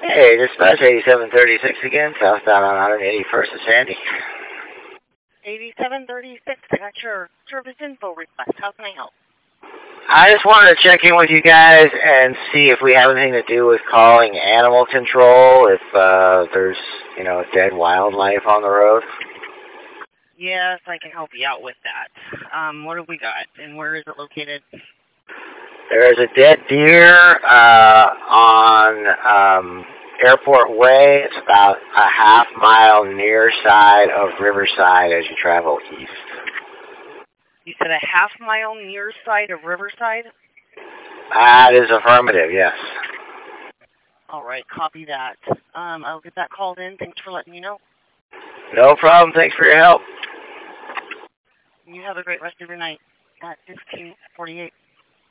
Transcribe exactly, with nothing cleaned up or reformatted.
Hey, dispatch eighty-seven thirty-six again, southbound on one eighty-first is Sandy. eighty-seven thirty-six, I got your service info request. How can I help? I just wanted to check in with you guys and see if we have anything to do with calling animal control, if uh, there's, you know, dead wildlife on the road. Yes, I can help you out with that. Um, what have we got, and where is it located? There's a dead deer uh, on um, Airport Way. It's about a half mile near side of Riverside as you travel east. You said a half mile near side of Riverside? That is affirmative, yes. All right, copy that. Um, I'll get that called in. Thanks for letting me know. No problem. Thanks for your help. You have a great rest of your night at fifteen forty-eight.